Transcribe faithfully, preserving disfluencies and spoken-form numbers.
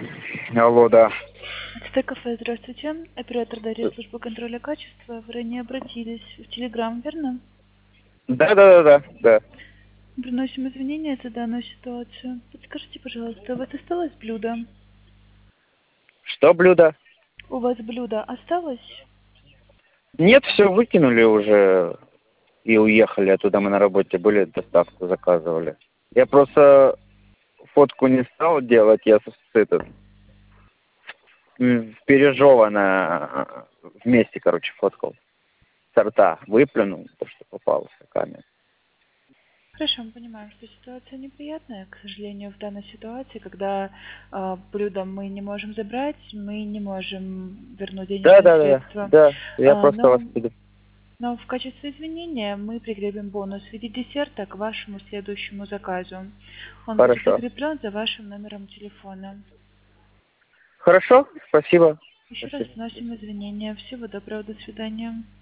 Алло, да. Это кафе, здравствуйте. Оператор Дарья, служба контроля качества. Вы ранее обратились в Телеграм, верно? Да, да, да, да, да. Приносим извинения за данную ситуацию. Подскажите, пожалуйста, у вас осталось блюдо? Что блюдо? У вас блюдо осталось? Нет, все выкинули уже и уехали оттуда. Мы на работе были, доставку заказывали. Я просто фотку не стал делать, я с этот м, пережеванное вместе, короче, фоткал. Сорта выплюнул, то, что попало в стакане. Хорошо, мы понимаем, что ситуация неприятная. К сожалению, в данной ситуации, когда э, блюдо мы не можем забрать, мы не можем вернуть Да, денежные да, да, да, средства. да. Я А, просто вас но предупредил. Но в качестве извинения мы прикрепим бонус в виде десерта к вашему следующему заказу. Он будет Хорошо. закреплен за вашим номером телефона. Хорошо, спасибо. Еще раз Спасибо. вносим извинения. Всего доброго, до свидания.